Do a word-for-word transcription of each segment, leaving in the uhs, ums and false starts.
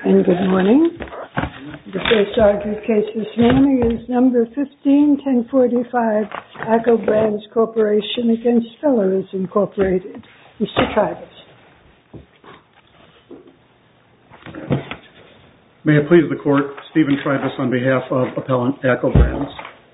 And good morning. The first argued case this morning is number fifteen ten forty-five, ACCO Brands Corporation against Fellers Incorporated. Mister Tribus. May it please the Court, Stephen Tribus on behalf of Appellant ACCO Brands.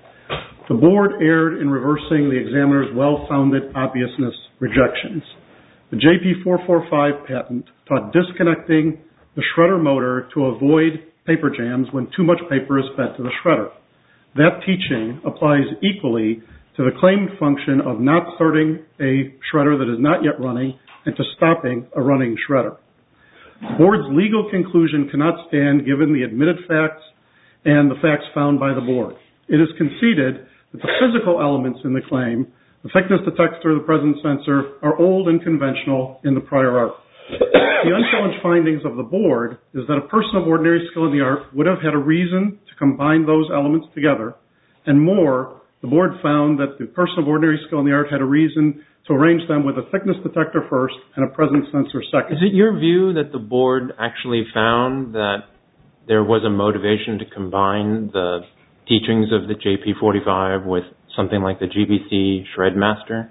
The Board erred in reversing the examiner's well-founded obviousness rejections. The J P four forty-five patent taught disconnecting the shredder motor to avoid paper jams when too much paper is fed to the shredder. That teaching applies equally to the claimed function of not starting a shredder that is not yet running and to stopping a running shredder. The Board's legal conclusion cannot stand given the admitted facts and the facts found by the Board. It is conceded that the physical elements in the claim, the thickness detector, the presence sensor, are old and conventional in the prior art. The unchallenged findings of the Board is that a person of ordinary skill in the art would have had a reason to combine those elements together, and more, the Board found that the person of ordinary skill in the art had a reason to arrange them with a thickness detector first and a presence sensor second. Is it your view that the Board actually found that there was a motivation to combine the teachings of the J P forty-five with something like the G B C Shredmaster?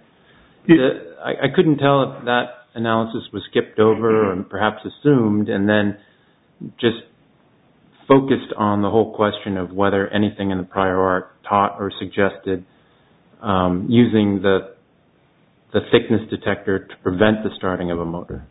The, I, I couldn't tell if that analysis was skipped over or perhaps assumed and then just focused on the whole question of whether anything in the prior art taught or suggested um, using the the thickness detector to prevent the starting of a motor.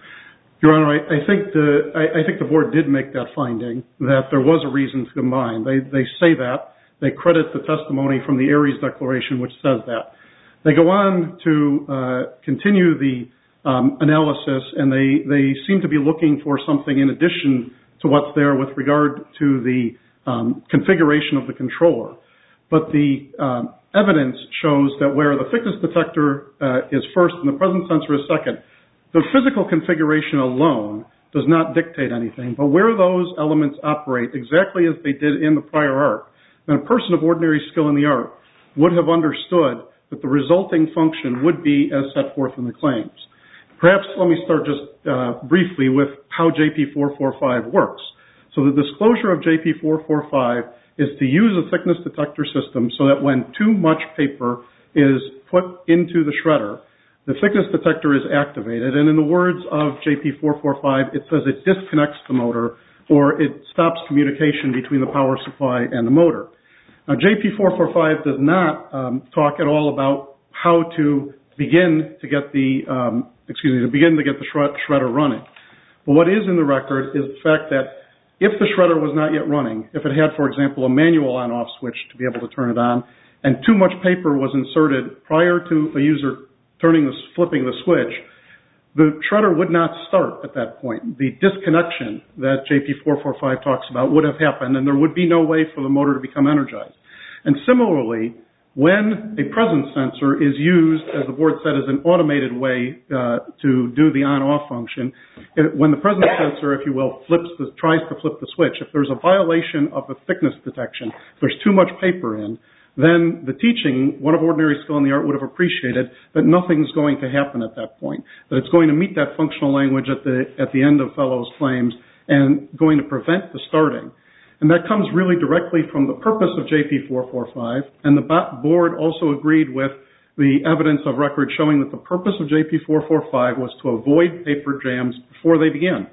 Your Honor, I, I think the I, I think the Board did make that finding that there was a reason to combine. They they say that. They credit the testimony from the Aries Declaration, which says that. They go on to uh, continue the um, analysis, and they, they seem to be looking for something in addition to what's there with regard to the um, configuration of the controller. But the um, evidence shows that where the thickness detector uh, is first and the presence sensor is second, the physical configuration alone does not dictate anything. But where those elements operate exactly as they did in the prior art, then a person of ordinary skill in the art would have understood that the resulting function would be as set forth in the claims. Perhaps let me start just uh, briefly with how J P four forty-five works. So the disclosure of J P four forty-five is to use a thickness detector system so that when too much paper is put into the shredder, the thickness detector is activated, and in the words of J P four forty-five, it says it disconnects the motor or it stops communication between the power supply and the motor. Now, J P four forty-five does not um, talk at all about how to begin to get the um, excuse me to begin to get the shred- shredder running. But what is in the record is the fact that if the shredder was not yet running, if it had, for example, a manual on-off switch to be able to turn it on, and too much paper was inserted prior to a user turning the flipping the switch, the shredder would not start at that point. The disconnection that J P four forty-five talks about would have happened, and there would be no way for the motor to become energized. And similarly, when a presence sensor is used, as the Board said, as an automated way uh, to do the on-off function, it, when the presence sensor, if you will, flips the, tries to flip the switch, if there's a violation of the thickness detection, if there's too much paper in, then the teaching, one of ordinary skill in the art would have appreciated that nothing's going to happen at that point, that it's going to meet that functional language at the at the end of Fellowes' claims and going to prevent the starting. And that comes really directly from the purpose of J P four forty-five, and the Board also agreed with the evidence of record showing that the purpose of J P four forty-five was to avoid paper jams before they begin.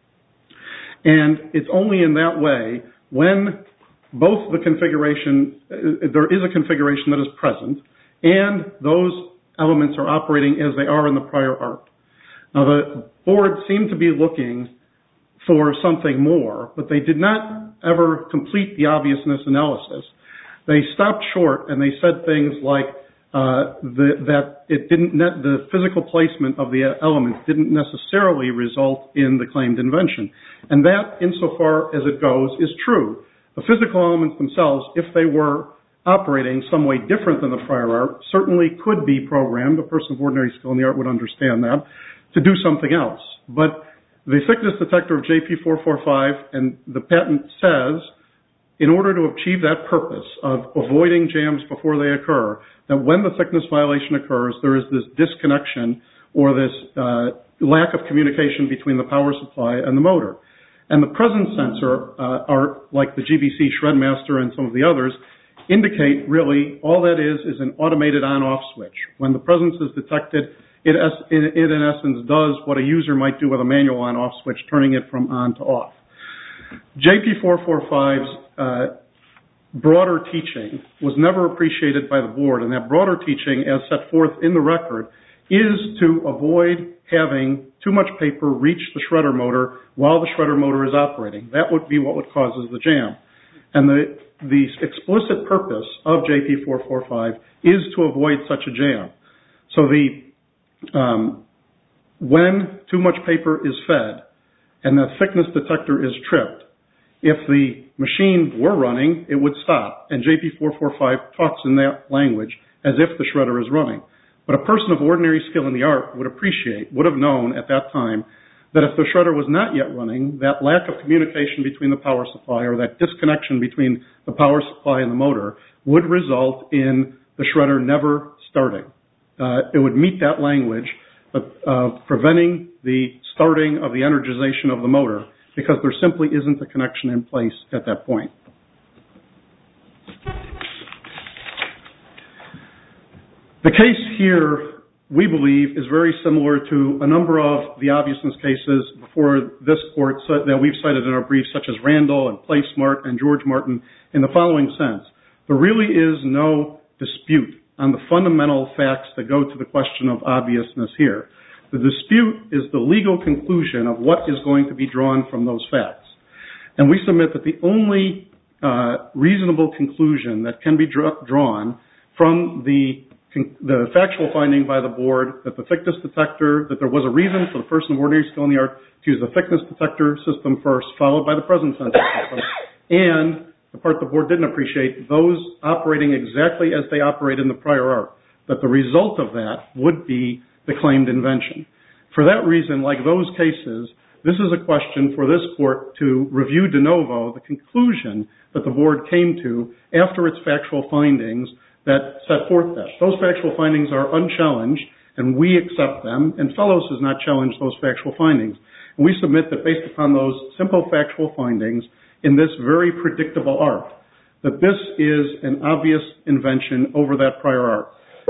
And it's only in that way when both the configuration, uh, there is a configuration that is present, and those elements are operating as they are in the prior art. Now, the Board seemed to be looking for something more, but they did not ever complete the obviousness analysis. They stopped short and they said things like uh, the, that it didn't net, the physical placement of the elements didn't necessarily result in the claimed invention. And that, insofar as it goes, is true. The physical elements themselves, if they were operating some way different than the prior art, certainly could be programmed, a person of ordinary skill in the art would understand that, to do something else. But the thickness detector of J P four forty-five and the patent says, in order to achieve that purpose of avoiding jams before they occur, that when the thickness violation occurs, there is this disconnection or this uh, lack of communication between the power supply and the motor. And the presence sensor, uh, are like the G B C Shredmaster and some of the others, indicate really all that is is an automated on-off switch. When the presence is detected, it, it in essence does what a user might do with a manual on-off switch, turning it from on to off. J P four forty-five's uh, broader teaching was never appreciated by the board, and that broader teaching, as set forth in the record, is to avoid having too much paper reach the shredder motor while the shredder motor is operating. That would be what would causes the jam. And the, the explicit purpose of J P four forty-five is to avoid such a jam. So the um, when too much paper is fed and the thickness detector is tripped, if the machine were running, it would stop. And J P four forty-five talks in that language as if the shredder is running. But a person of ordinary skill in the art would appreciate, would have known at that time, that if the shredder was not yet running, that lack of communication between the power supply or that disconnection between the power supply and the motor would result in the shredder never starting. Uh, it would meet that language of uh, preventing the starting of the energization of the motor because there simply isn't a connection in place at that point. The case here, we believe, is very similar to a number of the obviousness cases before this court that we've cited in our briefs, such as Randall and PlaySmart and George Martin, in the following sense. There really is no dispute on the fundamental facts that go to the question of obviousness here. The dispute is the legal conclusion of what is going to be drawn from those facts. And we submit that the only uh, reasonable conclusion that can be dra- drawn from the the factual finding by the board that the thickness detector, that there was a reason for the person of ordinary skill in the art to use the thickness detector system first, followed by the presence sensor system, and the part the board didn't appreciate, those operating exactly as they operate in the prior art, that the result of that would be the claimed invention. For that reason, like those cases, this is a question for this court to review de novo the conclusion that the board came to after its factual findings that set forth that. Those factual findings are unchallenged, and we accept them, and Fellows has not challenged those factual findings. And we submit that based upon those simple factual findings in this very predictable art, that this is an obvious invention over that prior art.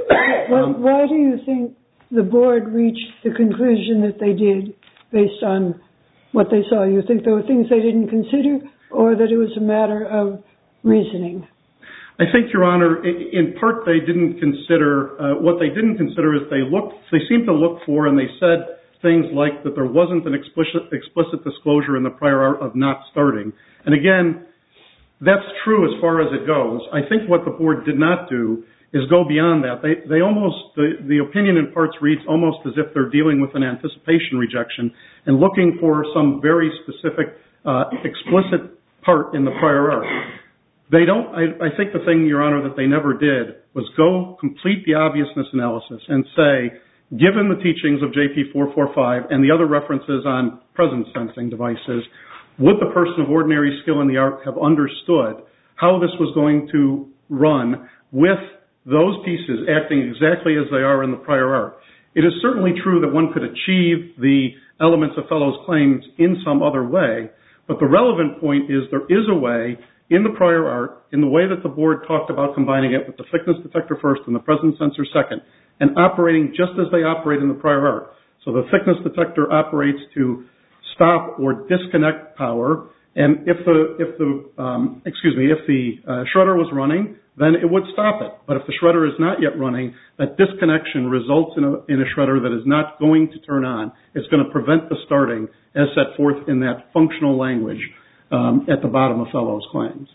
Well, why do you think the board reached the conclusion that they did based on what they saw? You think there were things they didn't consider, or that it was a matter of reasoning? I think, Your Honor, in part they didn't consider, uh, what they didn't consider is they looked, they seemed to look for, and they said things like that there wasn't an explicit, explicit disclosure in the prior art of not starting. And again, that's true as far as it goes. I think what the board did not do is go beyond that. They, they almost, the, the opinion in parts reads almost as if they're dealing with an anticipation rejection and looking for some very specific, uh, explicit part in the prior art. They don't, I, I think the thing, Your Honor, that they never did was go complete the obviousness analysis and say, given the teachings of J P four forty-five and the other references on presence sensing devices, would the person of ordinary skill in the art have understood how this was going to run with those pieces acting exactly as they are in the prior art? It is certainly true that one could achieve the elements of Fellows' claims in some other way, but the relevant point is there is a way in the prior art, in the way that the board talked about combining it with the thickness detector first and the presence sensor second, and operating just as they operate in the prior art. So the thickness detector operates to stop or disconnect power, and if the if the um, excuse me if the uh, shredder was running, then it would stop it. But if the shredder is not yet running, that disconnection results in a in a shredder that is not going to turn on. It's going to prevent the starting, as set forth in that functional language Um, at the bottom of Fellows' claims.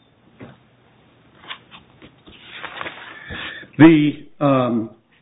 The um,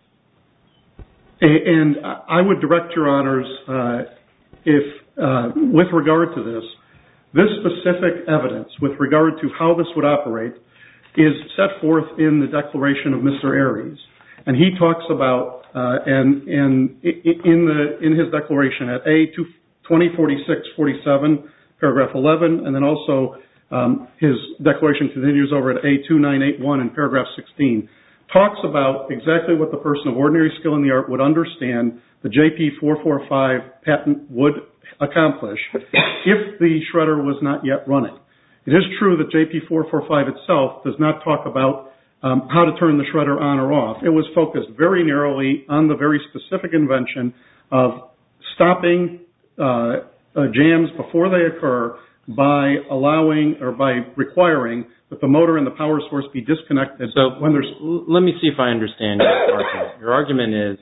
and I would direct Your Honors, uh, if uh, with regard to this, this specific evidence with regard to how this would operate is set forth in the declaration of Mister Aries, and he talks about uh, and and in the in his declaration at A twenty forty-six forty-seven. Paragraph eleven, and then also um, his declaration continues over at A twenty-nine eighty-one in paragraph sixteen, talks about exactly what the person of ordinary skill in the art would understand the J P four forty-five patent would accomplish if the shredder was not yet running. It is true that J P four forty-five itself does not talk about um, how to turn the shredder on or off. It was focused very narrowly on the very specific invention of stopping uh, uh, jams before they occur by allowing or by requiring that the motor and the power source be disconnected. So when there's let me see if I understand your argument. Your argument is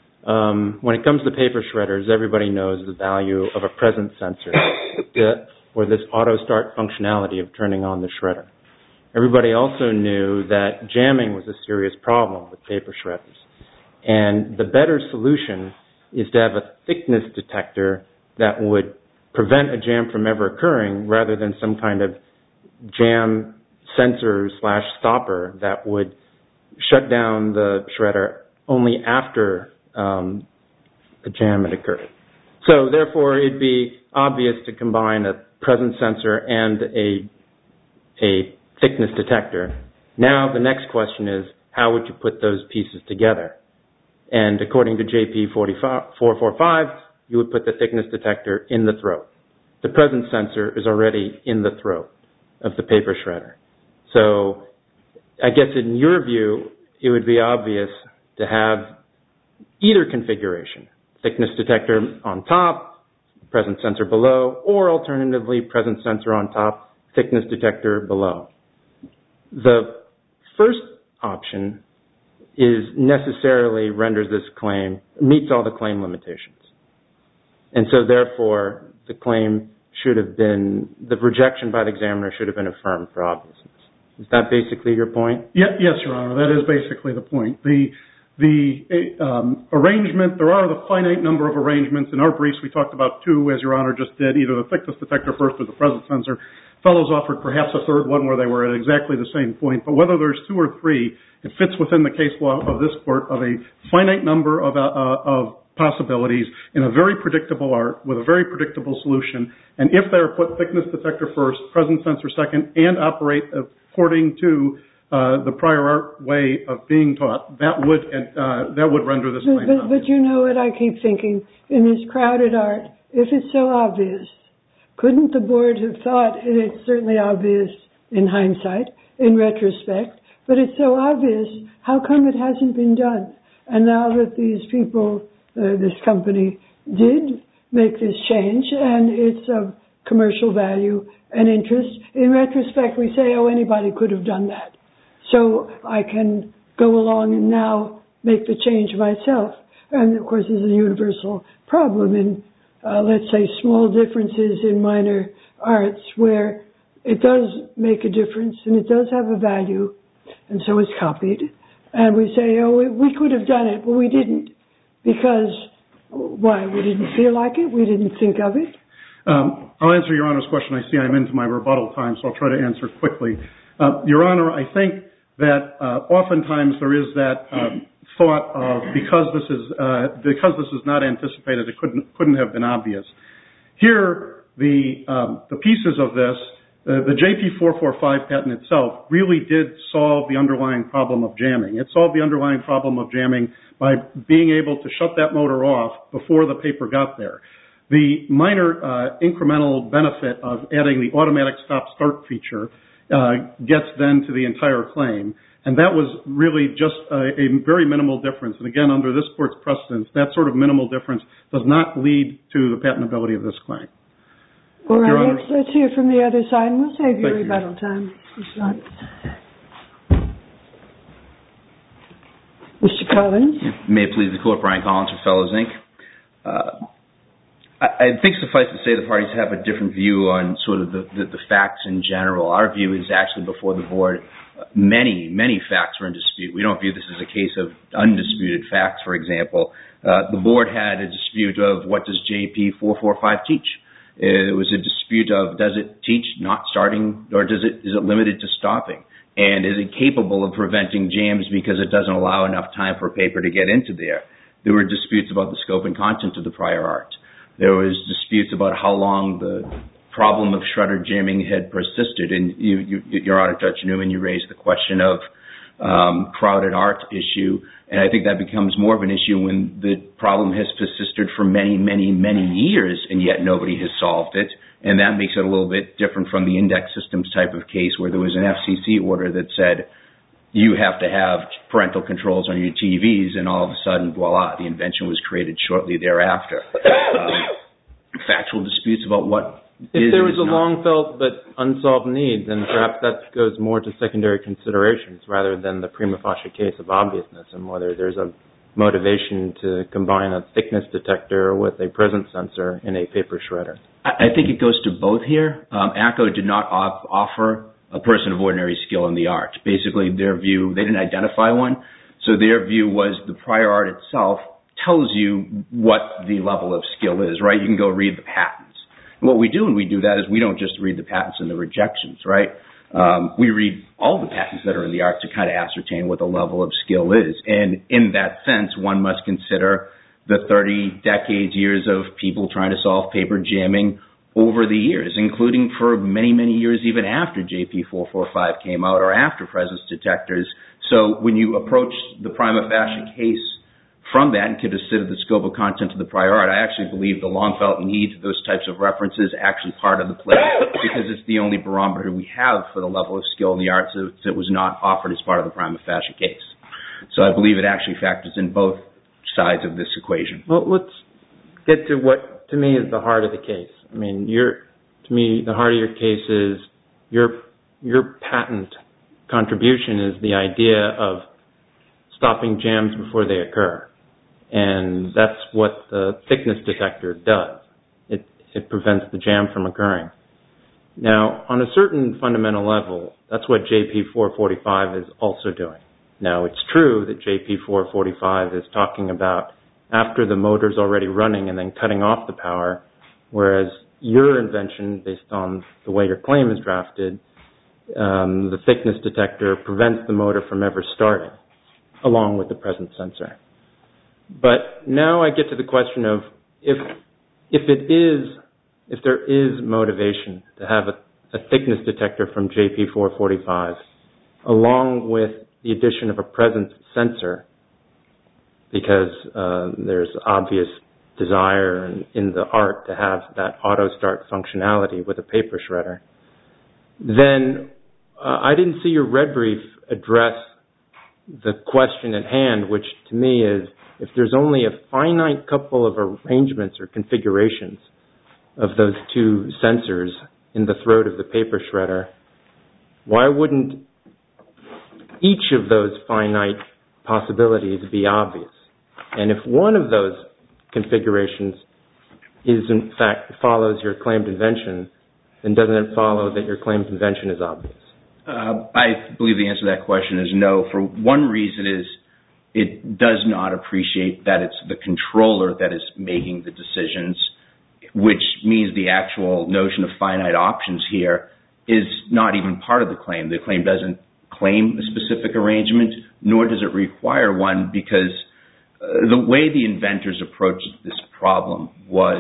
um, when it comes to paper shredders, everybody knows the value of a presence sensor for this auto start functionality of turning on the shredder. Everybody also knew that jamming was a serious problem with paper shredders. And the better solution is to have a thickness detector that would prevent a jam from ever occurring rather than some kind of jam sensor slash stopper that would shut down the shredder only after um, a jam had occurred. So therefore, it'd be obvious to combine a presence sensor and a, a thickness detector. Now the next question is, how would you put those pieces together? And according to J P four forty-five, you would put the thickness detector in the throat. The presence sensor is already in the throat of the paper shredder. So I guess in your view, it would be obvious to have either configuration, thickness detector on top, presence sensor below, or alternatively, presence sensor on top, thickness detector below. The first option is necessarily renders this claim, meets all the claim limitations. And so therefore, the claim should have been, the rejection by the examiner should have been affirmed for obviousness. Is that basically your point? Yeah, yes, Your Honor, that is basically the point. The the um, arrangement, there are the finite number of arrangements. In our briefs, we talked about two, as Your Honor just did, either the thickness detector first or the presence sensor. Fellows offered perhaps a third one where they were at exactly the same point. But whether there's two or three, it fits within the case law of this court of a finite number of, uh, of possibilities in a very predictable art with a very predictable solution. And if they're put thickness detector first, presence sensor second, and operate according to uh, the prior art way of being taught, that would uh, that would render this claim but, but, but you know what I keep thinking? In this crowded art, if it's so obvious, couldn't the board have thought, and it's certainly obvious in hindsight, in retrospect, but it's so obvious, how come it hasn't been done? And now that these people, uh, this company, did make this change, and it's of commercial value and interest, in retrospect we say, oh, anybody could have done that. So I can go along and now make the change myself. And of course there's a universal problem in, uh, let's say, small differences in minor arts where it does make a difference and it does have a value, and so it's copied. And we say, oh, we, we could have done it, but we didn't. Because, why? We didn't feel like it? We didn't think of it? Um, I'll answer Your Honor's question. I see I'm into my rebuttal time, so I'll try to answer quickly. Uh, Your Honor, I think that uh, oftentimes there is that um, thought of because this is uh, because this is not anticipated, it couldn't couldn't have been obvious. Here, the um, the pieces of this, uh, the J P four forty-five patent itself really did solve the underlying problem of jamming. It solved the underlying problem of jamming by being able to shut that motor off before the paper got there. The minor uh, incremental benefit of adding the automatic stop-start feature uh, gets then to the entire claim. And that was really just a, a very minimal difference. And again, under this court's precedence, that sort of minimal difference does not lead to the patentability of this claim. All right, let's, let's hear from the other side, and we'll save you Thank rebuttal you. time. Mister Collins? May it please the Court, Brian Collins for Fellows, Incorporated. Uh, I, I think suffice to say the parties have a different view on sort of the, the, the facts in general. Our view is actually before the board, many, many facts were in dispute. We don't view this as a case of undisputed facts, for example. Uh, the board had a dispute of what does J P four forty-five teach? It was a dispute of does it teach not starting or does it is it limited to stopping? And is it capable of preventing jams because it doesn't allow enough time for paper to get into there? There were disputes about the scope and content of the prior art. There was disputes about how long the problem of shredder jamming had persisted. And you, you, Your Honor, Judge Newman, you raised the question of um, crowded art issue. And I think that becomes more of an issue when the problem has persisted for many, many, many years, and yet nobody has solved it. And that makes it a little bit different from the index systems type of case where there was an F C C order that said you have to have parental controls on your T Vs, and all of a sudden, voila, the invention was created shortly thereafter. Um, factual disputes about what If is there was a not. long-felt but unsolved need, then perhaps that goes more to secondary considerations rather than the prima facie case of obviousness and whether there's a motivation to combine a thickness detector with a presence sensor in a paper shredder. I think it goes to both here. Um, ACCO did not off- offer a person of ordinary skill in the art. Basically, their view, they didn't identify one, so their view was the prior art itself tells you what the level of skill is, right? You can go read the patents. And what we do when we do that is we don't just read the patents and the rejections, right? Um, we read all the patents that are in the art to kind of ascertain what the level of skill is. And in that sense, one must consider the thirty decades, years of people trying to solve paper jamming over the years, including for many, many years even after J P four forty-five came out or after presence detectors. So when you approach the prima facie case from that and consider the scope of content of the prior art, I actually believe the long-felt need for those types of references actually part of the play because it's the only barometer we have for the level of skill in the arts that was not offered as part of the prima facie case. So I believe it actually factors in both sides of this equation. Well, let's get to what, to me, is the heart of the case. I mean, your, to me, the heart of your case is your, your patent contribution is the idea of stopping jams before they occur. And that's what the thickness detector does. It, it prevents the jam from occurring. Now, on a certain fundamental level, that's what J P four forty-five is also doing. Now, it's true that J P four forty-five is talking about after the motor's already running and then cutting off the power, whereas your invention, based on the way your claim is drafted, um, the thickness detector prevents the motor from ever starting, along with the presence sensor. But now I get to the question of if if it is, if there is motivation to have a, a thickness detector from J P four forty-five, along with the addition of a presence sensor, because uh, there's obvious desire in, in the art to have that auto start functionality with a paper shredder, then uh, I didn't see your red brief address the question at hand, which to me is, if there's only a finite couple of arrangements or configurations of those two sensors in the throat of the paper shredder, why wouldn't each of those finite possibilities be obvious? And if one of those configurations is in fact follows your claimed invention, then doesn't it follow that your claimed invention is obvious? Uh, I believe the answer to that question is no. For one reason is it does not appreciate that it's the controller that is making the decisions, which means the actual notion of finite options here is not even part of the claim. The claim doesn't claim a specific arrangement, nor does it require one, because uh, the way the inventors approached this problem was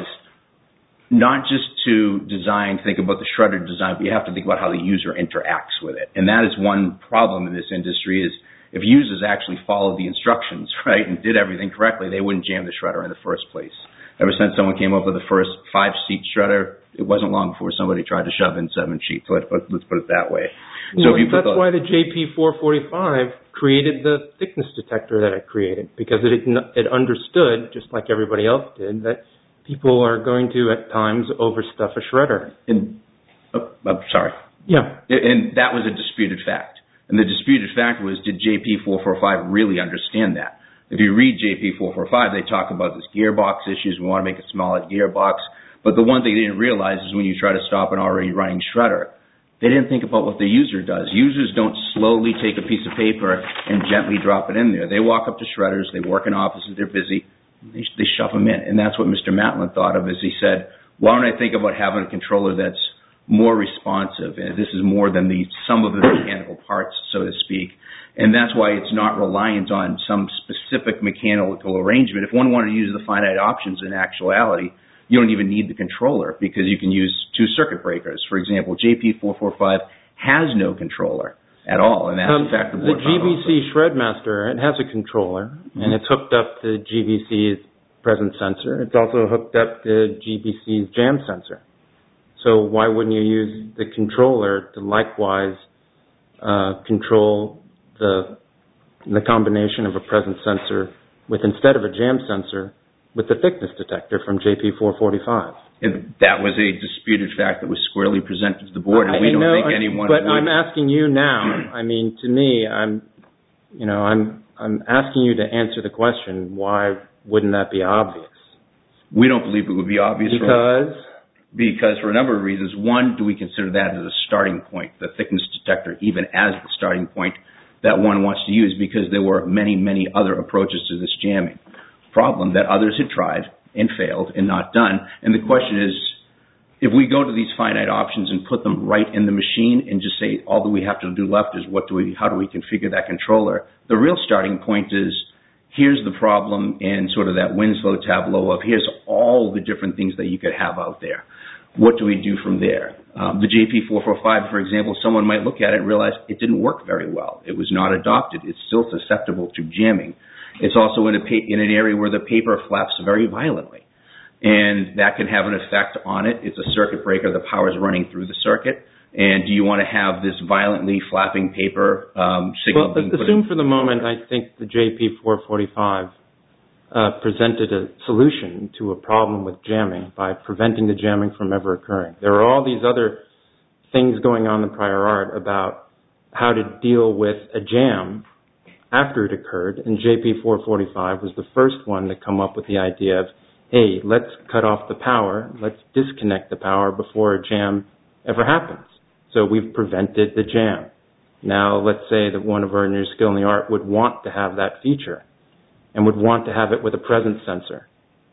not just to design, think about the shredder design, but you have to think about how the user interacts with it. And that is one problem in this industry is if users actually followed the instructions, right, and did everything correctly, they wouldn't jam the shredder in the first place. Ever since someone came up with the first five-seat shredder, it wasn't long before somebody tried to shove in seven sheets. So let's, let's put it that way. So well, if you that's put the, why the J P four forty-five created the thickness detector that it created, because it, it understood, just like everybody else did, that people are going to, at times, overstuff a shredder. And, oh, I'm sorry. Yeah. And that was a disputed fact. And the disputed fact was, did J P four forty-five really understand that? If you read J P four forty-five, they talk about this gearbox issues. We want to make a smaller gearbox. But the one thing they didn't realize is when you try to stop an already running shredder, they didn't think about what the user does. Users don't slowly take a piece of paper and gently drop it in there. They walk up to shredders. They work in offices. They're busy. They, they shove them in. And that's what Mister Matlin thought of as he said, why don't I think about having a controller that's more responsive, and this is more than the sum of the mechanical parts, so to speak. And that's why it's not reliant on some specific mechanical arrangement. If one wanted to use the finite options in actuality, you don't even need the controller because you can use two circuit breakers. For example, J P four forty-five has no controller. at all. And that's um, in fact the The board G B C Shredmaster, it has a controller, mm-hmm. and it's hooked up to G B C's presence sensor. It's also hooked up to G B C's jam sensor. So why wouldn't you use the controller to likewise uh, control the the combination of a presence sensor with, instead of a jam sensor, with the thickness detector from J P four forty-five? And that was a disputed fact that was squarely presented to the board, and we I don't know, think anyone But would. I'm asking you now. I mean, to me, I'm, you know, I'm I'm asking you to answer the question. Why wouldn't that be obvious? We don't believe it would be obvious. Because? For, because for a number of reasons. One, do we consider that as a starting point, the thickness detector, even as the starting point that one wants to use, because there were many, many other approaches to this jamming problem that others had tried and failed and not done. And the question is, if we go to these finite options and put them right in the machine and just say all that we have to do left is what do we, how do we configure that controller, the real starting point is, here's the problem in sort of that Winslow tableau of here's all the different things that you could have out there. What do we do from there? Um, the J P four forty-five, for example, someone might look at it and realize it didn't work very well. It was not adopted. It's still susceptible to jamming. It's also in, a pa- in an area where the paper flaps very violently, and that can have an effect on it. It's a circuit breaker. The power is running through the circuit, and do you want to have this violently flapping paper um, signal? Well, assume for the moment I think the J P four forty-five uh, presented a solution to a problem with jamming by preventing the jamming from ever occurring. There are all these other things going on in the prior art about how to deal with a jam after it occurred, and J P four forty-five was the first one to come up with the idea of, hey, let's cut off the power, let's disconnect the power before a jam ever happens. So we've prevented the jam. Now let's say that one of our new skill in the art would want to have that feature and would want to have it with a presence sensor.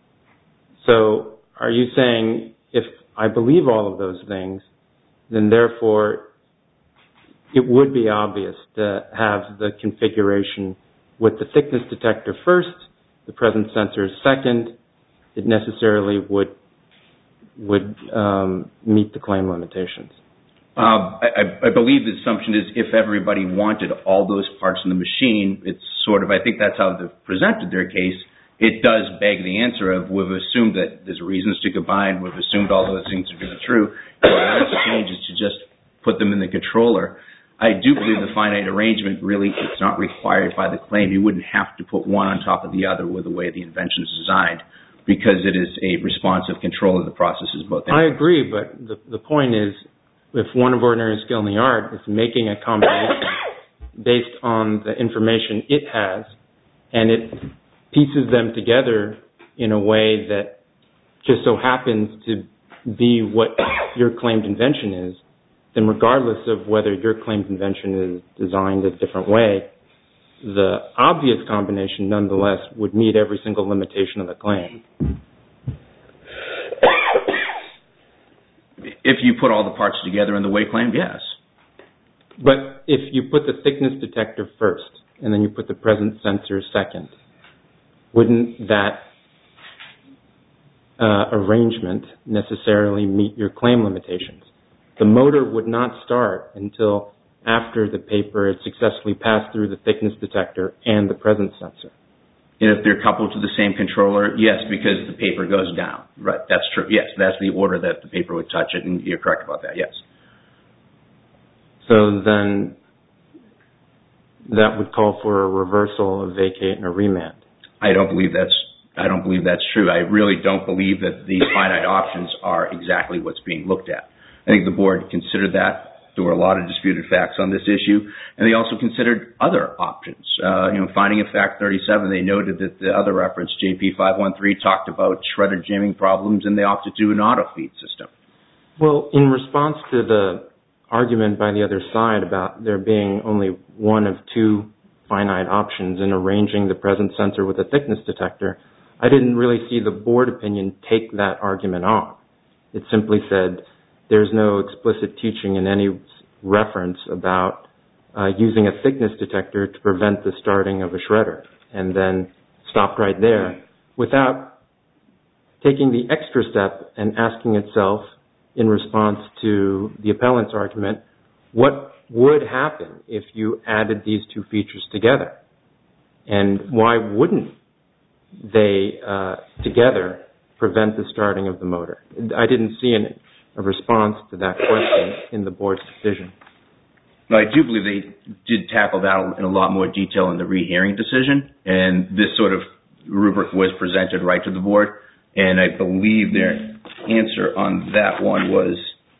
So are you saying if I believe all of those things, then therefore it would be obvious to have the configuration with the thickness detector first, the presence sensor second, it necessarily would would um, meet the claim limitations? Uh, I, I believe the assumption is if everybody wanted all those parts in the machine, it's sort of, I think that's how they've presented their case. It does beg the answer of we've assumed that there's reasons to combine, we've assumed all those things are going to be true. The last change is to just put them in the controller. I do believe the finite arrangement really, it's not required by the claim. You wouldn't have to put one on top of the other with the way the invention is designed, because it is a responsive control of the processes both. I agree, but the, the point is, if one of ordinary skill in the art is making a combination based on the information it has, and it pieces them together in a way that just so happens to be what your claimed invention is, then regardless of whether your claimed invention is designed a different way, the obvious combination nonetheless would meet every single limitation of the claim. If you put all the parts together in the way claimed, yes. But if you put the thickness detector first, and then you put the presence sensor second, wouldn't that uh, arrangement necessarily meet your claim limitations? The motor would not start until after the paper had successfully passed through the thickness detector and the presence sensor. And if they're coupled to the same controller, yes, because the paper goes down. Right, that's true. Yes, that's the order that the paper would touch it, and you're correct about that, yes. So then that would call for a reversal, a vacate, and a remand. I don't believe that's I don't believe that's true. I really don't believe that these finite options are exactly what's being looked at. I think the board considered that. There were a lot of disputed facts on this issue, and they also considered other options. Uh, you know, finding of fact thirty-seven, they noted that the other reference, J P five one three, talked about shredder jamming problems, and they opted to do an auto-feed system. Well, in response to the argument by the other side about there being only one of two finite options in arranging the presence sensor with a thickness detector, I didn't really see the board opinion take that argument on. It simply said there's no explicit teaching in any reference about uh, using a thickness detector to prevent the starting of a shredder, and then stopped right there without taking the extra step and asking itself in response to the appellant's argument, what would happen if you added these two features together? And why wouldn't they uh, together prevent the starting of the motor? I didn't see an, a response to that question in the board's decision. No, I do believe they did tackle that in a lot more detail in the rehearing decision, and this sort of rubric was presented right to the board, and I believe their answer on that one was,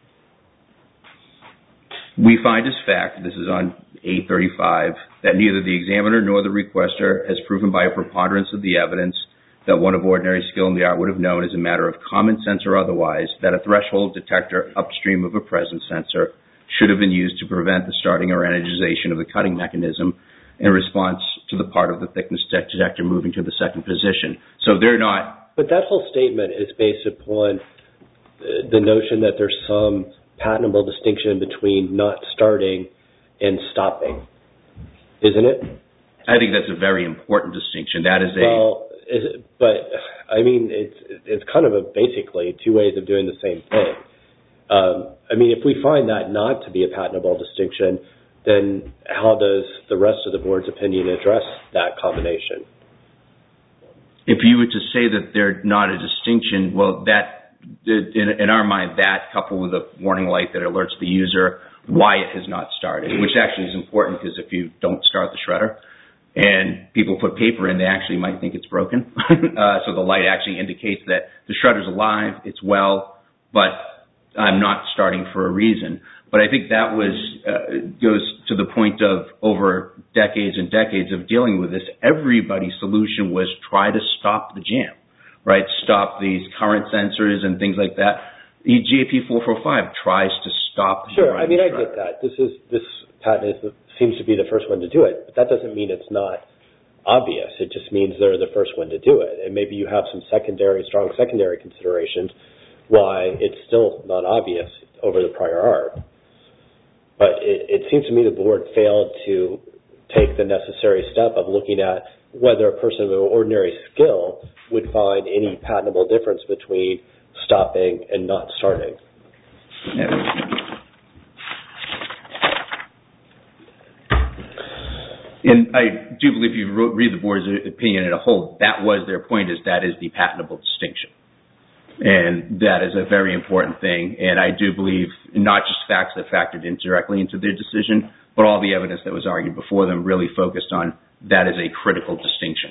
we find as fact, this is on A thirty-five, that neither the examiner nor the requester has proven by a preponderance of the evidence that one of ordinary skill in the art would have known as a matter of common sense or otherwise that a threshold detector upstream of a presence sensor should have been used to prevent the starting or energization of the cutting mechanism in response to the part of the thickness detector moving to the second position. So they're not... But that whole statement is based upon the notion that there's some patentable distinction between not starting and stopping, isn't it? I think that's a very important distinction. That is a... Well, is it, but, I mean, it's it's kind of a basically two ways of doing the same thing. Um, I mean, if we find that not to be a patentable distinction, then how does the rest of the board's opinion address that combination? If you were to say that they're not a distinction, well, that, in, in our mind, that coupled with a warning light that alerts the user why it has not started, which actually is important because if you don't start the shredder and people put paper in, they actually might think it's broken. uh, so the light actually indicates that the shredder's alive, it's well, but I'm not starting for a reason. But I think that was uh, goes to the point of over decades and decades of dealing with this. Everybody's solution was try to stop the jam, right? Stop these current sensors and things like that. The J P four forty-five tries to stop. Sure, I mean, I get that. This is this patent is, seems to be the first one to do it, but that doesn't mean it's not obvious. It just means they're the first one to do it, and maybe you have some secondary, strong secondary considerations why it's still not obvious over the prior art. But it, it seems to me the board failed to take the necessary step of looking at whether a person of ordinary skill would find any patentable difference between stopping and not starting. Yeah. And I do believe if you read the board's opinion in a whole, that was their point, is that is the patentable distinction. And that is a very important thing. And I do believe not just facts that factored in directly into their decision, but all the evidence that was argued before them really focused on that is a critical distinction.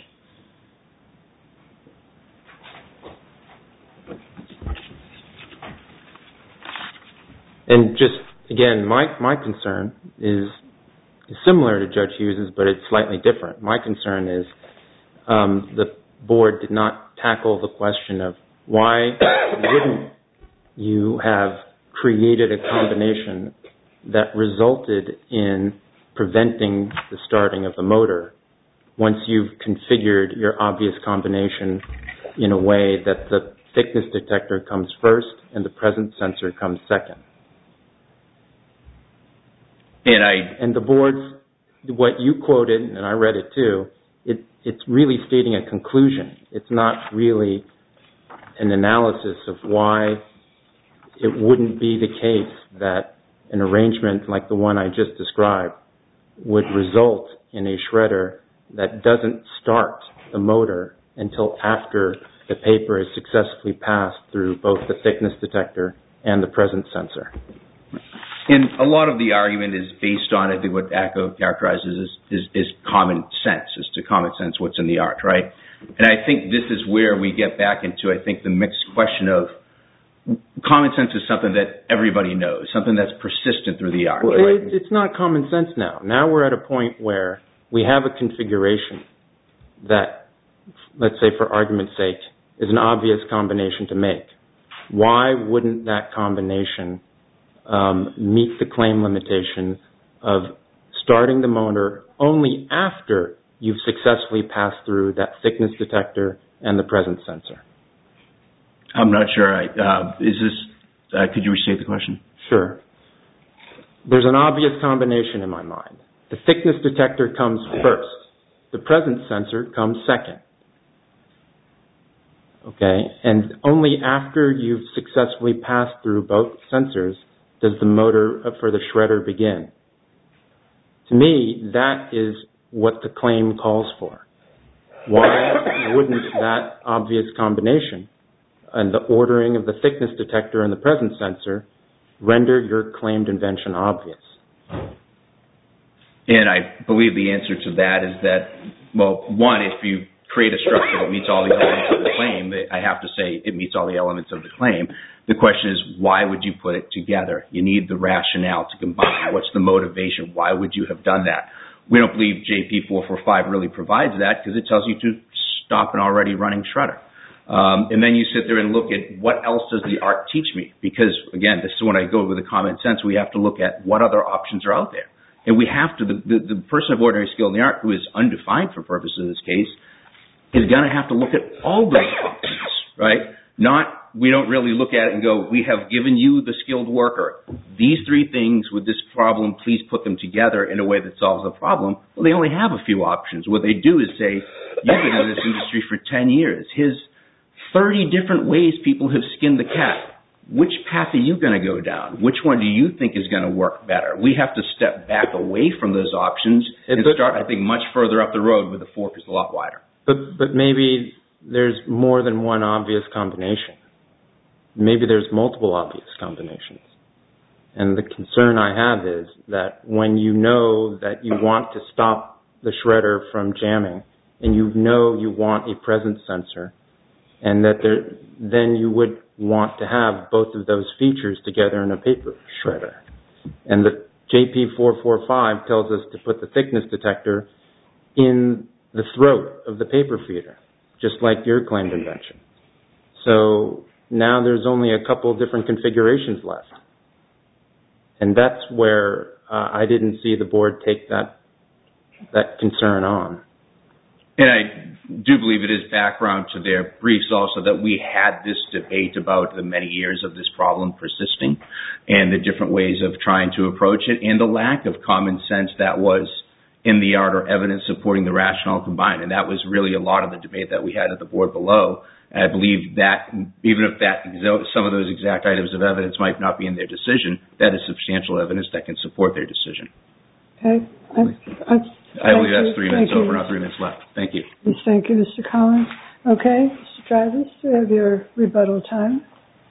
And just, again, my, my concern is, is similar to Judge Hughes's, but it's slightly different. My concern is um, the board did not tackle the question of why wouldn't you have created a combination that resulted in preventing the starting of the motor once you've configured your obvious combination in a way that the thickness detector comes first and the presence sensor comes second. And I and the board's, what you quoted, and I read it too, it, it's really stating a conclusion. It's not really an analysis of why it wouldn't be the case that an arrangement like the one I just described would result in a shredder that doesn't start the motor until after the paper is successfully passed through both the thickness detector and the presence sensor. And a lot of the argument is based on, I think, what ACCO characterizes as, is, is common sense, as to common sense what's in the art, right? And I think this is where we get back into, I think, the mixed question of common sense is something that everybody knows, something that's persistent through the art. Well, right? it's not common sense now. Now we're at a point where we have a configuration that, let's say for argument's sake, is an obvious combination to make. Why wouldn't that combination um, meet the claim limitation of starting the motor only after you've successfully passed through that thickness detector and the presence sensor? I'm not sure. I, uh, is this? Uh, could you restate the question? Sure. There's an obvious combination in my mind. The thickness detector comes first. The presence sensor comes second. Okay, and only after you've successfully passed through both sensors does the motor for the shredder begin. To me, that is what the claim calls for. Why wouldn't that obvious combination and the ordering of the thickness detector and the presence sensor render your claimed invention obvious? And I believe the answer to that is that, well, one, if you create a structure that meets all the elements of the claim, I have to say it meets all the elements of the claim. The question is, why would you put it together? You need the rationale to combine. What's the motivation? Why would you have done that? We don't believe J P four forty-five really provides that because it tells you to stop an already running shredder. Um, and then you sit there and look at what else does the art teach me? Because, again, this is when I go with the common sense. We have to look at what other options are out there. And we have to, the, the, the person of ordinary skill in the art who is undefined for purposes of this case is going to have to look at all those options, right? Not, we don't really look at it and go, we have given you the skilled worker these three things with this problem, please put them together in a way that solves the problem. Well, they only have a few options. What they do is say, you've been in this industry for ten years. Here's thirty different ways people have skinned the cat. Which path are you going to go down? Which one do you think is going to work better? We have to step back away from those options and but, start, I think, much further up the road where the fork is a lot wider. But but maybe there's more than one obvious combination. Maybe there's multiple obvious combinations. And the concern I have is that when you know that you want to stop the shredder from jamming and you know you want a presence sensor, and that there, then you would want to have both of those features together in a paper shredder. And the J P four forty-five tells us to put the thickness detector in the throat of the paper feeder, just like your claimed invention. So now there's only a couple different configurations left. And that's where uh, I didn't see the board take that that concern on. And I do believe it is background to their briefs also that we had this debate about the many years of this problem persisting and the different ways of trying to approach it and the lack of common sense that was in the art or evidence supporting the rationale combined. And that was really a lot of the debate that we had at the board below. And I believe that even if that some of those exact items of evidence might not be in their decision, that is substantial evidence that can support their decision. Okay. I, I, I believe that's three minutes over, not three minutes left. Thank you. Yes, thank you, Mister Collins. Okay, Mister Travis, you have your rebuttal time.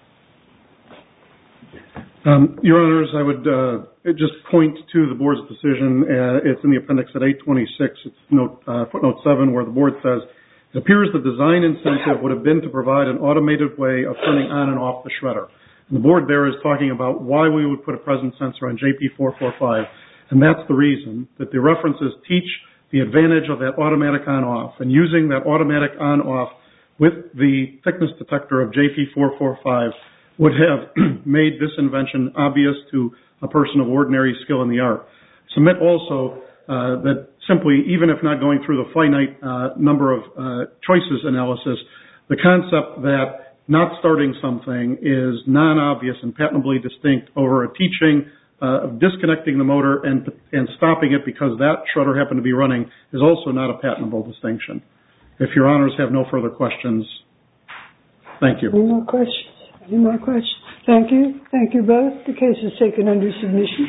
Um, Your Honors, I would uh, just point to the board's decision. Uh, it's in the appendix at eight twenty-six. It's note, uh, footnote seven, where the board says, it appears the design incentive would have been to provide an automated way of turning on and off the shredder. And the board there is talking about why we would put a presence sensor on J P four forty-five. And that's the reason that the references teach the advantage of that automatic on-off. And using that automatic on-off with the thickness detector of J P four forty-five would have made this invention obvious to a person of ordinary skill in the art. Submit also uh, that simply, even if not going through the finite uh, number of uh, choices analysis, the concept that not starting something is non-obvious and patently distinct over a teaching Uh, of disconnecting the motor and and stopping it because that shredder happened to be running is also not a patentable distinction. If Your Honors have no further questions, thank you. Any more questions? Any more questions? Thank you. Thank you both. The case is taken under submission.